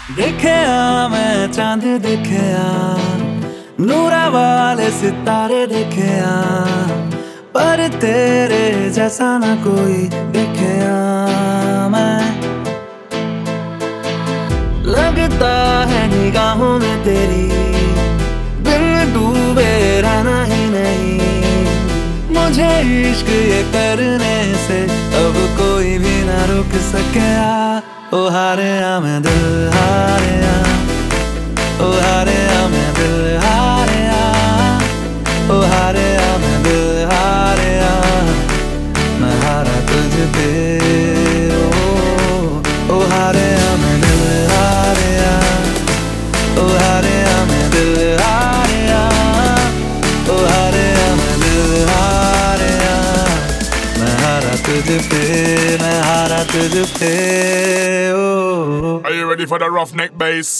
देखया मैं चांद देखया, नूरा वाले सितारे देखया, पर तेरे जैसा ना कोई देखया मैं। लगता है निगाहों में तेरी दिल डूबे रहना ही नहीं। मुझे इश्क ये करने से अब कोई भी ना रोक सकेगा। ओ हारेया मैं दिल हारेया, ओ हारेया मैं दिल हारेया, ओ हारेया मैं दिल हारेया, मैं हारा तुझ पे। ओ हारेया मैं दिल हारेया, ओ हारेया मैं दिल हारेया, ओ हारेया मैं दिल हारेया, मैं हारा तुझ पे, मैं हारा तुझ पे। Are you ready for the roughneck bass?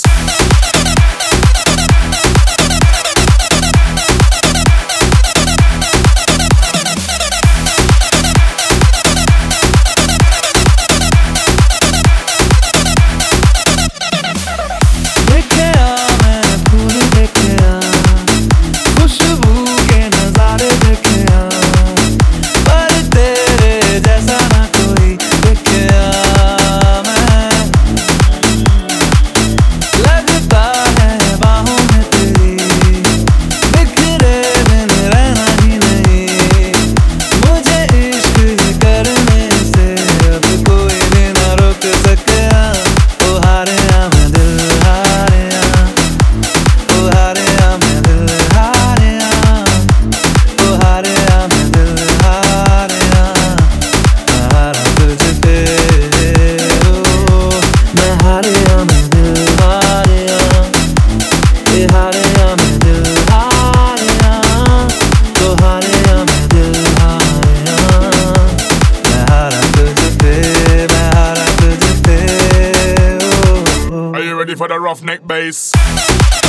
Ready for the roughneck bass?